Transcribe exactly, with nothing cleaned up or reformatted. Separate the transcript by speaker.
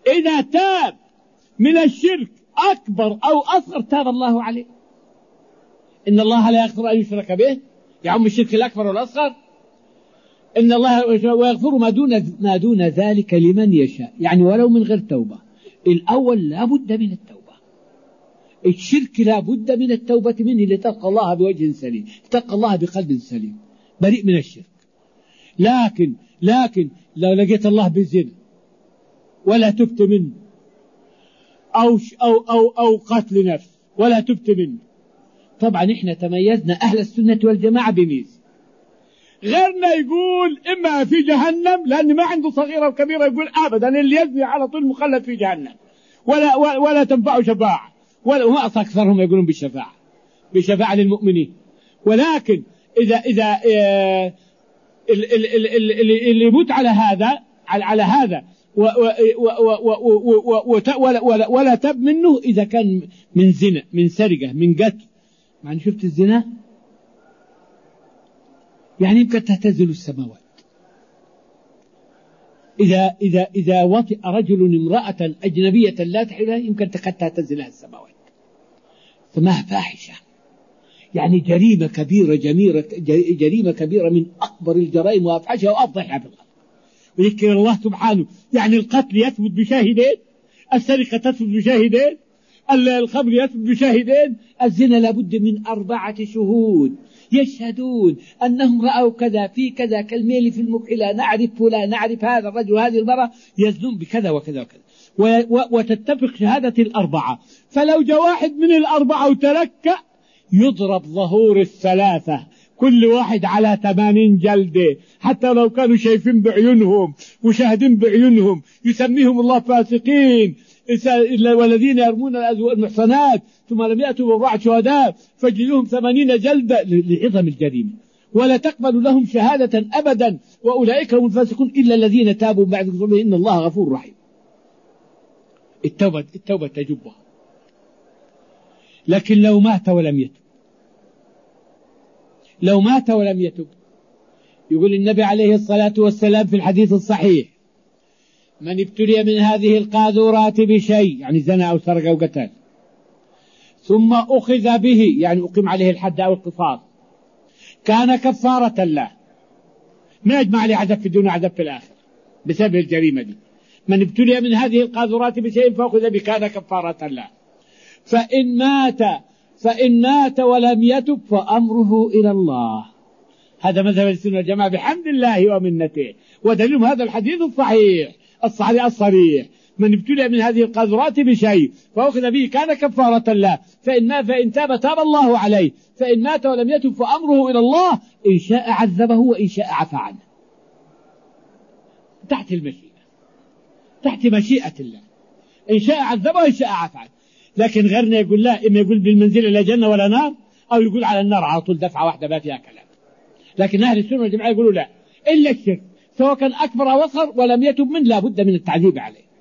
Speaker 1: إذا تاب من الشرك أكبر أو أصغر تاب الله عليه. إن الله لا يغفر أن يشرك به، يعم الشرك الأكبر والأصغر. إن الله ويغفر ما دون ما دون ذلك لمن يشاء، يعني ولو من غير توبة. الأول لا بد من التوبة، الشرك لا بد من التوبة منه لتلقى الله بوجه سليم، تلقى الله بقلب سليم بريء من الشرك. لكن لكن لو لقيت الله بالزنا ولا تبت منه، أو أو أو أو قتل نفس ولا تبت منه، طبعا إحنا تميزنا أهل السنة والجماعة بميز. غيرنا يقول إما في جهنم لأن ما عنده صغيرة وكبيرة، يقول أبدا اللي يزني على طول مخلد في جهنم ولا ولا تنفعه شفاعة، وما أكثرهم يقولون بالشفاعة بشفاعة للمؤمنين. ولكن إذا إذا اللي يموت على هذا على هذا ولا تب منه، إذا كان من زنا من سرقة من قتل. يعني شفت الزنا يعني يمكن تهتزل السماوات. إذا إذا إذا وطئ رجل امرأة أجنبية لا تحل لها يمكن قد تهتزلها السماوات. فما فاحشة، يعني جريمة كبيرة جميرة جريمة كبيرة من أكبر الجرائم وأفحشها وأفضحها في الأرض. وذكر الله سبحانه، يعني القتل يثبت بشاهدين، السرقة تثبت بشاهدين، الخمر يثبت بشاهدين، الزنا لابد من أربعة شهود يشهدون أنهم رأوا كذا في كذا كالميل في المكح، لا نعرف فلان نعرف هذا الرجل وهذه المرأة يزنون بكذا وكذا وكذا، وتتفق شهادة الأربعة. فلو جاء واحد من الأربعة وترك يضرب ظهور الثلاثة، كل واحد على ثمانين جلدة، حتى لو كانوا شايفين بعيونهم وشاهدين بعيونهم. يسميهم الله فاسقين، والذين يرمون المحصنات ثم لم يأتوا بأربعة شهداء فاجلدوهم ثمانين جلدة لعظم الجريمة، ولا تقبل لهم شهادة أبدا، وأولئك هم الفاسقون إلا الذين تابوا بعد ظلمهم إن الله غفور رحيم. التوبة التوبة تجبها. لكن لو مات ولم يتب، لو مات ولم يتب، يقول النبي عليه الصلاة والسلام في الحديث الصحيح: من ابتلي من هذه القاذورات بشيء، يعني زنا أو سرق أو قتل، ثم أخذ به، يعني أقيم عليه الحد أو القصاص، كان كفارة له. ما يجمع عليه عذاب في الدنيا عذاب في الآخرة بسبب الجريمة دي. من ابتلي من هذه القاذورات بشيء فأخذ به كان كفارة له. فإن مات فإن مات ولم يتب فأمره إلى الله. هذا مذهب السنة والجماعة بحمد الله ومنته، ودليل هذا الحديث الصحيح الصحيح الصريح: من ابتلي من هذه القاذورات بشيء فأخذ به كان كفارة له، فإن ما فإن تاب تاب الله عليه، فإن مات ولم يتب فأمره إلى الله، إن شاء عذبه وإن شاء عفى عنه. تحت المشيئة، تحت مشيئة الله، إن شاء عذبه وإن شاء عفى عنه. لكن غيرنا يقول لا، إما يقول بالمنزل لا جنة ولا نار، أو يقول على النار على طول دفعة واحدة ما فيها كلام. لكن أهل السنة والجماعة يقولوا لا، إلا الشرك سواء كان أكبر أو أصغر ولم يتب منه لا بد من التعذيب عليه.